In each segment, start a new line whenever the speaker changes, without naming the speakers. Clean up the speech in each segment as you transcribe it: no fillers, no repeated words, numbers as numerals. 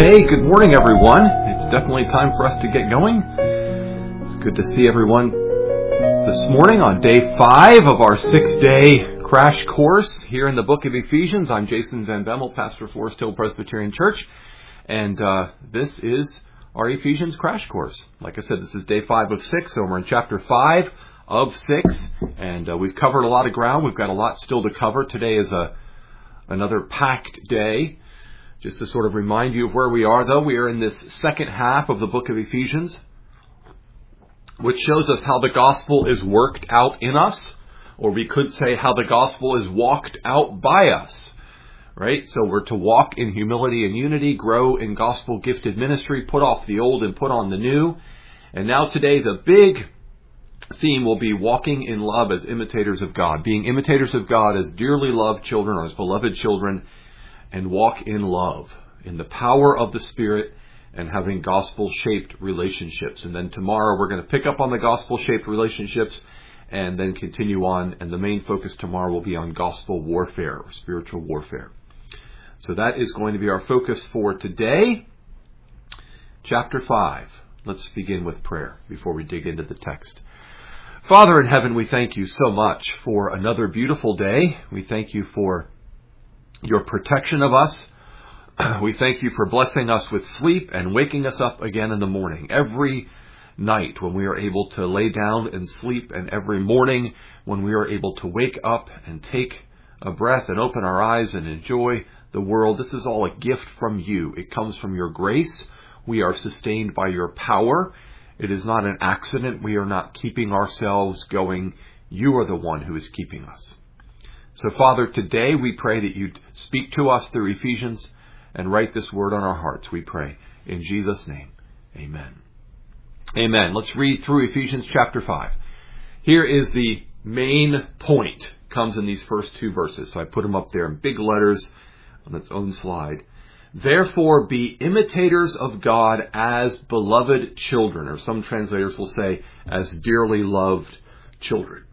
Okay, good morning everyone. It's definitely time for us to get going. It's good to see everyone this morning on day 5 of our 6-day crash course here in the book of Ephesians. I'm Jason Van Bemmel, pastor of Forest Hill Presbyterian Church, and this is our Ephesians crash course. Like I said, this is day 5 of 6, so we're in chapter 5 of 6, and we've covered a lot of ground. We've got a lot still to cover. Today is another packed day. Just to sort of remind you of where we are, though, we are in this second half of the book of Ephesians, which shows us how the gospel is worked out in us, or we could say how the gospel is walked out by us, right? So we're to walk in humility and unity, grow in gospel-gifted ministry, put off the old and put on the new. And now today, the big theme will be walking in love as imitators of God, being imitators of God as dearly loved children or as beloved children, and walk in love, in the power of the Spirit, and having gospel-shaped relationships. And then tomorrow we're going to pick up on the gospel-shaped relationships and then continue on. And the main focus tomorrow will be on gospel warfare, or spiritual warfare. So that is going to be our focus for today. Chapter 5. Let's begin with prayer before we dig into the text. Father in heaven, we thank you so much for another beautiful day. We thank you for your protection of us. We thank you for blessing us with sleep and waking us up again in the morning. Every night when we are able to lay down and sleep, and every morning when we are able to wake up and take a breath and open our eyes and enjoy the world, this is all a gift from you. It comes from your grace. We are sustained by your power. It is not an accident. We are not keeping ourselves going. You are the one who is keeping us. So, Father, today we pray that you'd speak to us through Ephesians and write this word on our hearts, we pray. In Jesus' name, amen. Amen. Let's read through Ephesians chapter 5. Here is the main point. Comes in these first 2 verses. So I put them up there in big letters on its own slide. Therefore, be imitators of God as beloved children, or some translators will say as dearly loved children.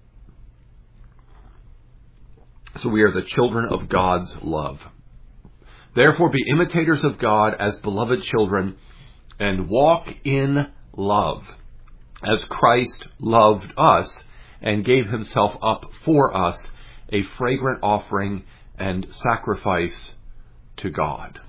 So we are the children of God's love. Therefore, be imitators of God as beloved children, and walk in love, as Christ loved us and gave himself up for us, a fragrant offering and sacrifice to God.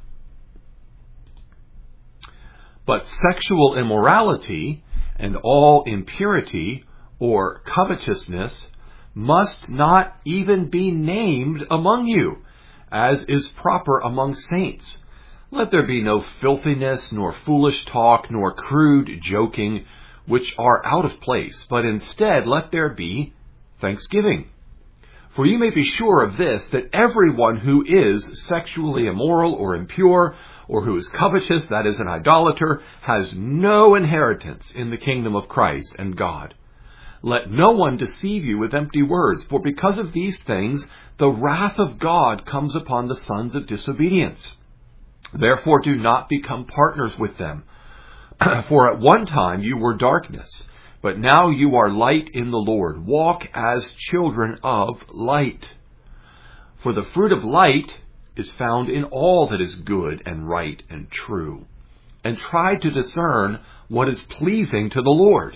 But sexual immorality and all impurity or covetousness must not even be named among you, as is proper among saints. Let there be no filthiness, nor foolish talk, nor crude joking, which are out of place, but instead let there be thanksgiving. For you may be sure of this, that everyone who is sexually immoral or impure, or who is covetous, that is an idolater, has no inheritance in the kingdom of Christ and God. Let no one deceive you with empty words, for because of these things, the wrath of God comes upon the sons of disobedience. Therefore do not become partners with them. For at one time you were darkness, but now you are light in the Lord. Walk as children of light. For the fruit of light is found in all that is good and right and true. And try to discern what is pleasing to the Lord.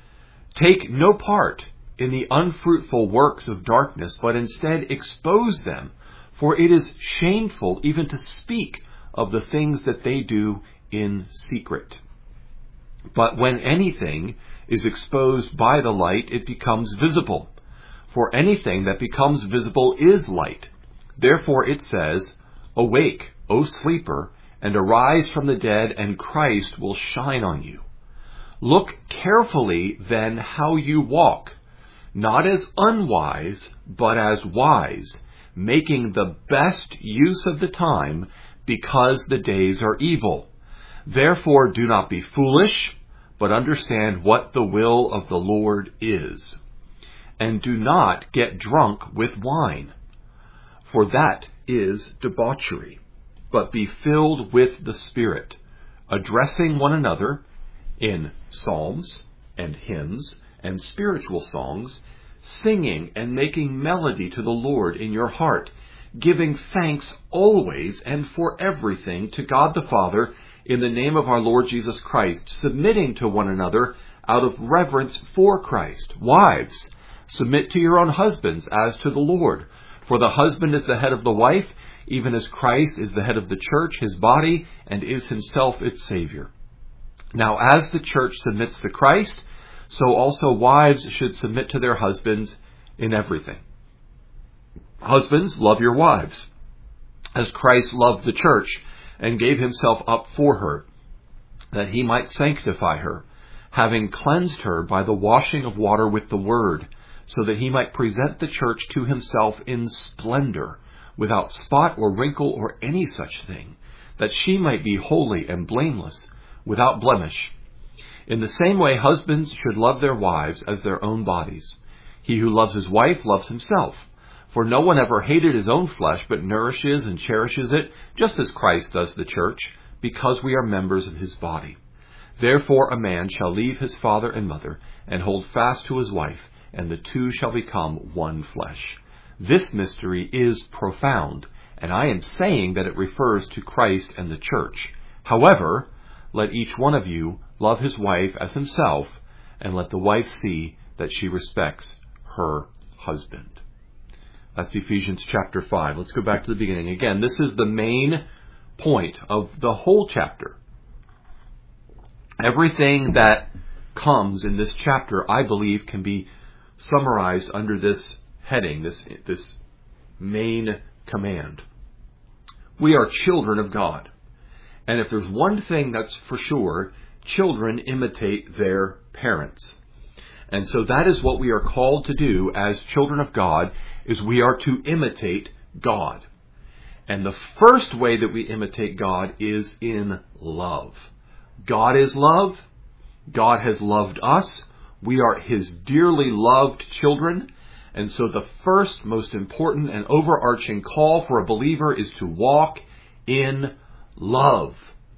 Take no part in the unfruitful works of darkness, but instead expose them, for it is shameful even to speak of the things that they do in secret. But when anything is exposed by the light, it becomes visible. For anything that becomes visible is light. Therefore it says, Awake, O sleeper, and arise from the dead, and Christ will shine on you. Look carefully then how you walk, not as unwise, but as wise, making the best use of the time, because the days are evil. Therefore do not be foolish, but understand what the will of the Lord is. And do not get drunk with wine, for that is debauchery, but be filled with the Spirit, addressing one another in psalms and hymns and spiritual songs, singing and making melody to the Lord in your heart, giving thanks always and for everything to God the Father in the name of our Lord Jesus Christ, submitting to one another out of reverence for Christ. Wives, submit to your own husbands as to the Lord. For the husband is the head of the wife, even as Christ is the head of the church, his body, and is himself its Savior. Now, as the church submits to Christ, so also wives should submit to their husbands in everything. Husbands, love your wives, as Christ loved the church and gave himself up for her, that he might sanctify her, having cleansed her by the washing of water with the word, so that he might present the church to himself in splendor, without spot or wrinkle or any such thing, that she might be holy and blameless, without blemish. In the same way, husbands should love their wives as their own bodies. He who loves his wife loves himself. For no one ever hated his own flesh, but nourishes and cherishes it, just as Christ does the church, because we are members of his body. Therefore a man shall leave his father and mother, and hold fast to his wife, and the two shall become one flesh. This mystery is profound, and I am saying that it refers to Christ and the church. However, let each one of you love his wife as himself, and let the wife see that she respects her husband. That's Ephesians chapter 5. Let's go back to the beginning. Again, this is the main point of the whole chapter. Everything that comes in this chapter, I believe, can be summarized under this heading, this main command. We are children of God. And if there's one thing that's for sure, children imitate their parents. And so that is what we are called to do as children of God, is we are to imitate God. And the first way that we imitate God is in love. God is love. God has loved us. We are his dearly loved children. And so the first, most important and overarching call for a believer is to walk in love.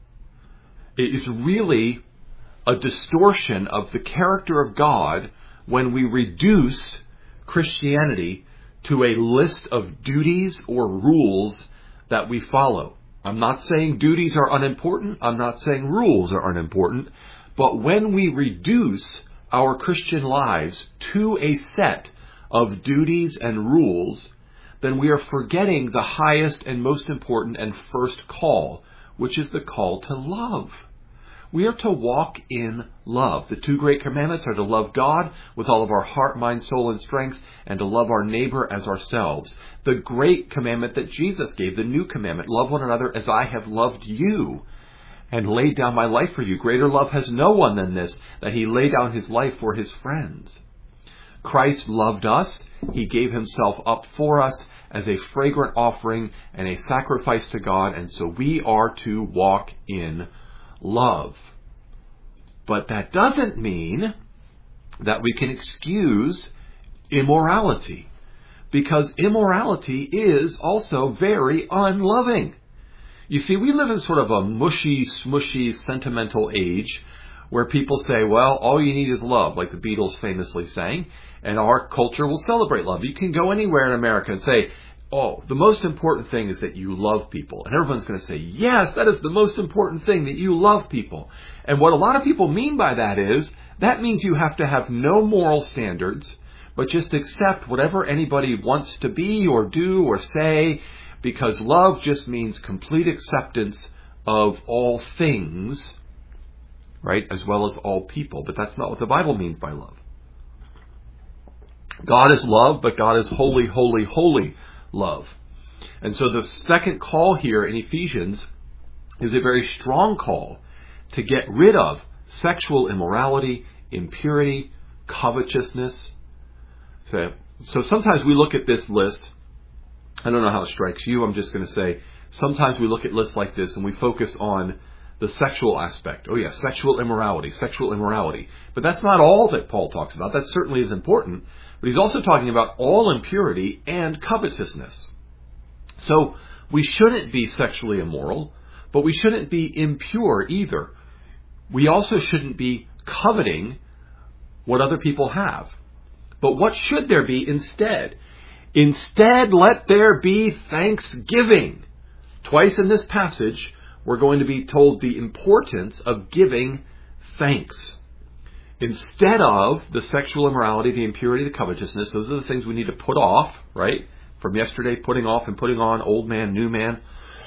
It is really a distortion of the character of God when we reduce Christianity to a list of duties or rules that we follow. I'm not saying duties are unimportant. I'm not saying rules are unimportant. But when we reduce our Christian lives to a set of duties and rules, then we are forgetting the highest and most important and first call, which is the call to love. We are to walk in love. The two great commandments are to love God with all of our heart, mind, soul, and strength, and to love our neighbor as ourselves. The great commandment that Jesus gave, the new commandment, love one another as I have loved you and laid down my life for you. Greater love has no one than this, that he laid down his life for his friends. Christ loved us. He gave himself up for us as a fragrant offering and a sacrifice to God, and so we are to walk in love. But that doesn't mean that we can excuse immorality, because immorality is also very unloving. You see, we live in sort of a mushy, smushy, sentimental age where people say, well, all you need is love, like the Beatles famously sang, and our culture will celebrate love. You can go anywhere in America and say, oh, the most important thing is that you love people. And everyone's going to say, yes, that is the most important thing, that you love people. And what a lot of people mean by that is, that means you have to have no moral standards, but just accept whatever anybody wants to be or do or say, because love just means complete acceptance of all things, right, as well as all people. But that's not what the Bible means by love. God is love, but God is holy, holy, holy love. And so the second call here in Ephesians is a very strong call to get rid of sexual immorality, impurity, covetousness. So sometimes we look at this list. I don't know how it strikes you. I'm just going to say sometimes we look at lists like this and we focus on the sexual aspect. Oh yes, sexual immorality. But that's not all that Paul talks about. That certainly is important. But he's also talking about all impurity and covetousness. So we shouldn't be sexually immoral, but we shouldn't be impure either. We also shouldn't be coveting what other people have. But what should there be instead? Instead, let there be thanksgiving. Twice in this passage, we're going to be told the importance of giving thanks. Instead of the sexual immorality, the impurity, the covetousness, those are the things we need to put off, right? From yesterday, putting off and putting on, old man, new man.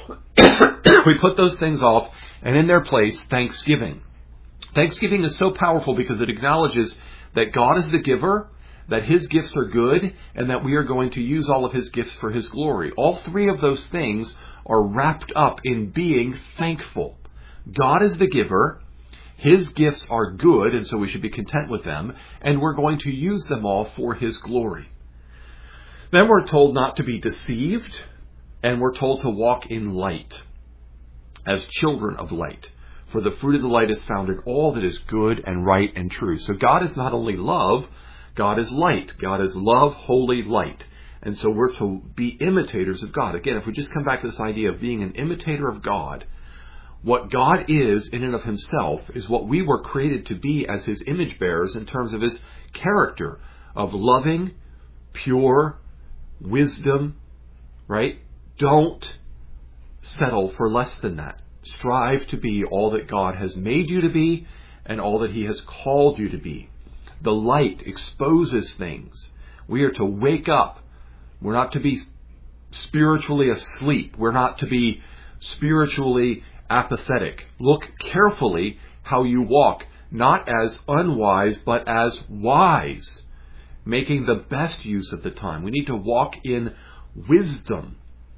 We put those things off, and in their place, thanksgiving. Thanksgiving is so powerful because it acknowledges that God is the giver, that His gifts are good, and that we are going to use all of His gifts for His glory. All three of those things are wrapped up in being thankful. God is the giver. His gifts are good, and so we should be content with them, and we're going to use them all for His glory. Then we're told not to be deceived, and we're told to walk in light, as children of light. For the fruit of the light is found in all that is good and right and true. So God is not only love, God is light. God is love, holy light. And so we're to be imitators of God. Again, if we just come back to this idea of being an imitator of God, what God is in and of Himself is what we were created to be as His image bearers in terms of His character of loving, pure, wisdom, right? Don't settle for less than that. Strive to be all that God has made you to be and all that He has called you to be. The light exposes things. We are to wake up. We're not to be spiritually asleep. We're not to be spiritually apathetic. Look carefully how you walk, not as unwise, but as wise, making the best use of the time. We need to walk in wisdom,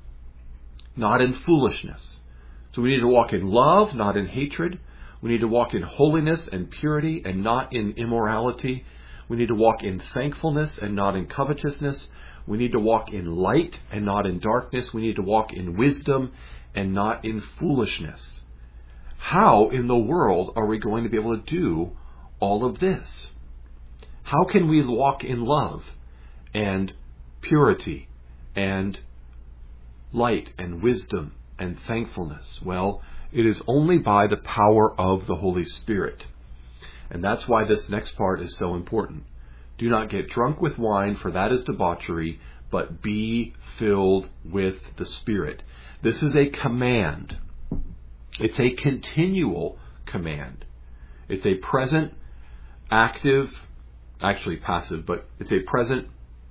not in foolishness. So we need to walk in love, not in hatred. We need to walk in holiness and purity and not in immorality. We need to walk in thankfulness and not in covetousness. We need to walk in light and not in darkness. We need to walk in wisdom and not in foolishness. How in the world are we going to be able to do all of this? How can we walk in love and purity and light and wisdom and thankfulness? Well, it is only by the power of the Holy Spirit. And that's why this next part is so important. Do not get drunk with wine, for that is debauchery, but be filled with the Spirit. This is a command. It's a continual command. It's a present, active, actually passive, but it's a present,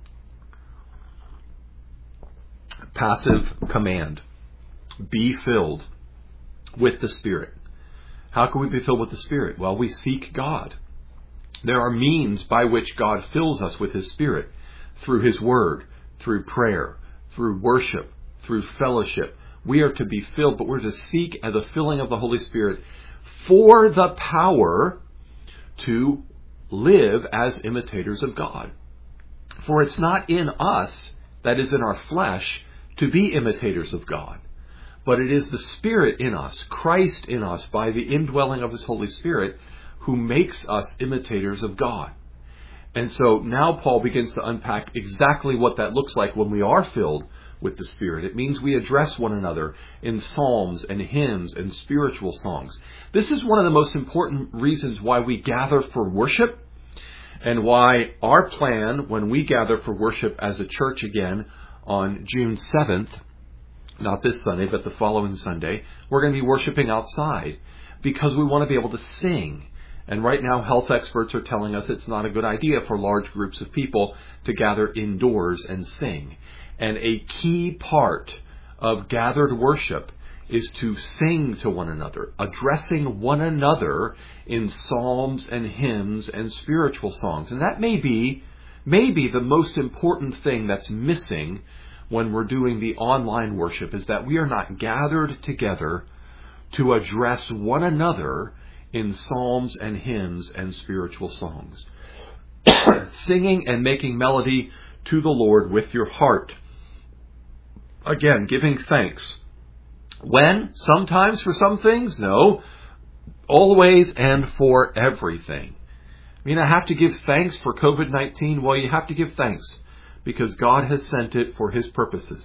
passive command. Be filled with the Spirit. How can we be filled with the Spirit? Well, we seek God. There are means by which God fills us with His Spirit, through His Word, through prayer, through worship, through fellowship. We are to be filled, but we're to seek the filling of the Holy Spirit for the power to live as imitators of God. For it's not in us, that is in our flesh, to be imitators of God. But it is the Spirit in us, Christ in us, by the indwelling of His Holy Spirit, who makes us imitators of God. And so now Paul begins to unpack exactly what that looks like when we are filled with the Spirit. It means we address one another in psalms and hymns and spiritual songs. This is one of the most important reasons why we gather for worship, and why our plan when we gather for worship as a church again on June 7th, not this Sunday, but the following Sunday, we're going to be worshiping outside because we want to be able to sing. And right now, health experts are telling us it's not a good idea for large groups of people to gather indoors and sing. And a key part of gathered worship is to sing to one another, addressing one another in psalms and hymns and spiritual songs. And that may be the most important thing that's missing when we're doing the online worship, is that we are not gathered together to address one another in psalms and hymns and spiritual songs. Singing and making melody to the Lord with your heart. Again, giving thanks. When? Sometimes for some things? No. Always and for everything. I mean, I have to give thanks for COVID-19. Well, you have to give thanks because God has sent it for His purposes.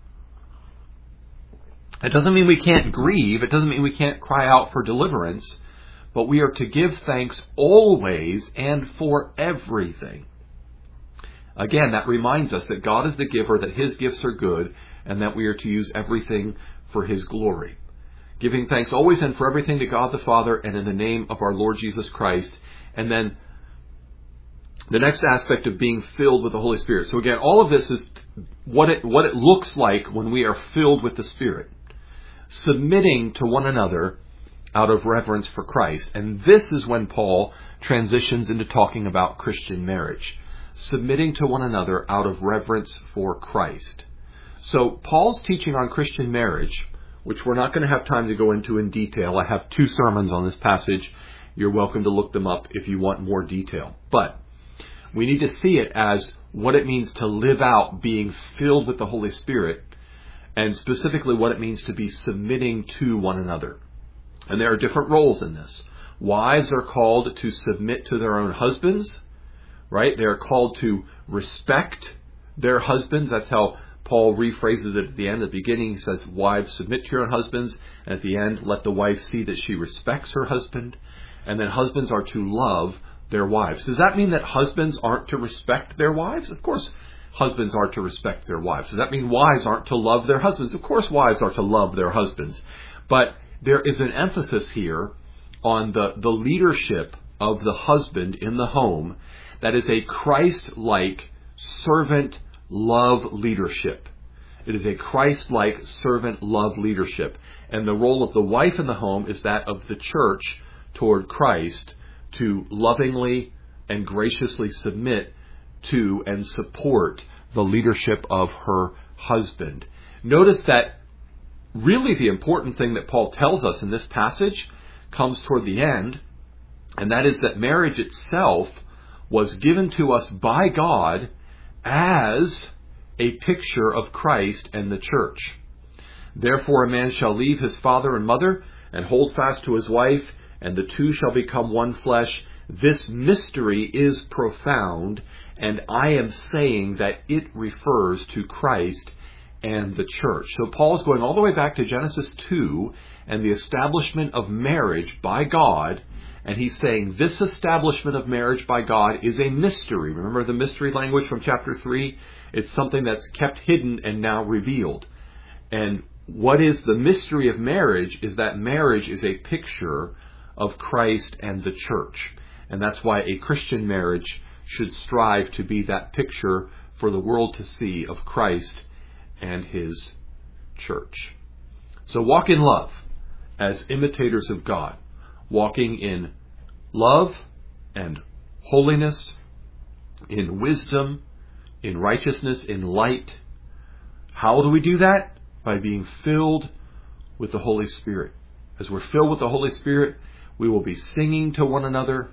It doesn't mean we can't grieve. It doesn't mean we can't cry out for deliverance. But we are to give thanks always and for everything. Again, that reminds us that God is the giver, that His gifts are good, and that we are to use everything for His glory. Giving thanks always and for everything to God the Father and in the name of our Lord Jesus Christ. And then the next aspect of being filled with the Holy Spirit. So again, all of this is what it looks like when we are filled with the Spirit. Submitting to one another out of reverence for Christ. And this is when Paul transitions into talking about Christian marriage. Submitting to one another out of reverence for Christ. So Paul's teaching on Christian marriage, which we're not going to have time to go into in detail. I have 2 sermons on this passage. You're welcome to look them up if you want more detail. But we need to see it as what it means to live out being filled with the Holy Spirit, and specifically what it means to be submitting to one another. And there are different roles in this. Wives are called to submit to their own husbands, right? They are called to respect their husbands. That's how Paul rephrases it at the end. At the beginning, he says, wives, submit to your own husbands. And at the end, let the wife see that she respects her husband. And then husbands are to love their wives. Does that mean that husbands aren't to respect their wives? Of course, husbands are to respect their wives. Does that mean wives aren't to love their husbands? Of course, wives are to love their husbands. But there is an emphasis here on the leadership of the husband in the home that is a Christ-like servant love leadership. It is a Christ-like servant love leadership. And the role of the wife in the home is that of the church toward Christ to lovingly and graciously submit to and support the leadership of her husband. Notice that really the important thing that Paul tells us in this passage comes toward the end, and that is that marriage itself was given to us by God as a picture of Christ and the church. Therefore a man shall leave his father and mother and hold fast to his wife, and the two shall become one flesh. This mystery is profound, and I am saying that it refers to Christ and the church. So Paul is going all the way back to Genesis 2 and the establishment of marriage by God, and he's saying this establishment of marriage by God is a mystery. Remember the mystery language from chapter 3? It's something that's kept hidden and now revealed. And what is the mystery of marriage is that marriage is a picture of Christ and the church. And that's why a Christian marriage should strive to be that picture for the world to see of Christ and His church. So walk in love as imitators of God. Walking in love and holiness, in wisdom, in righteousness, in light. How do we do that? By being filled with the Holy Spirit. As we're filled with the Holy Spirit, we will be singing to one another.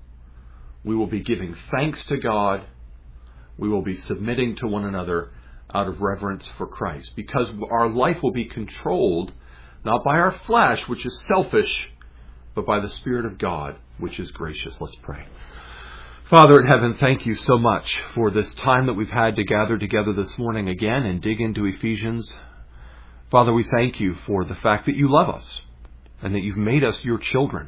We will be giving thanks to God. We will be submitting to one another out of reverence for Christ. Because our life will be controlled not by our flesh, which is selfish, but by the Spirit of God, which is gracious. Let's pray. Father in heaven, thank you so much for this time that we've had to gather together this morning again and dig into Ephesians. Father, we thank you for the fact that you love us and that you've made us your children.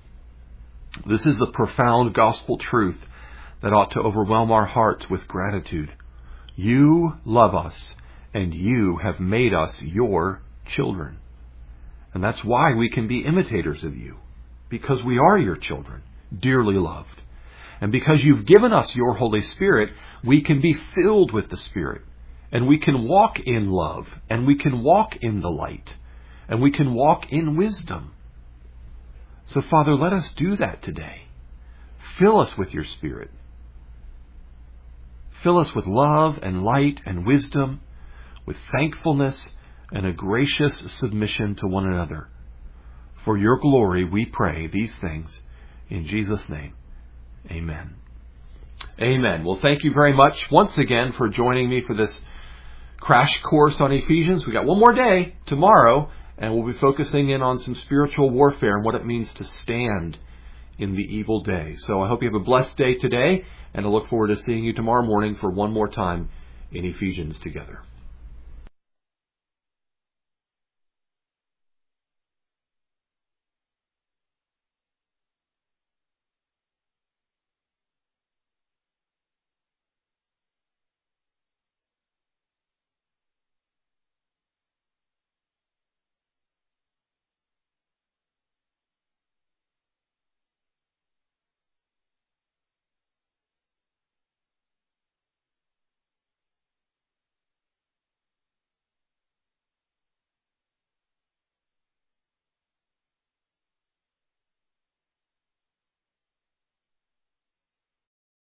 This is the profound gospel truth that ought to overwhelm our hearts with gratitude. You love us, and you have made us your children. And that's why we can be imitators of you, because we are your children, dearly loved. And because you've given us your Holy Spirit, we can be filled with the Spirit, and we can walk in love, and we can walk in the light, and we can walk in wisdom. So, Father, let us do that today. Fill us with your Spirit. Fill us with love and light and wisdom, with thankfulness and a gracious submission to one another. For your glory, we pray these things in Jesus' name. Amen. Amen. Well, thank you very much once again for joining me for this crash course on Ephesians. We got one more day tomorrow, and we'll be focusing in on some spiritual warfare and what it means to stand in the evil day. So I hope you have a blessed day today, and I look forward to seeing you tomorrow morning for one more time in Ephesians together.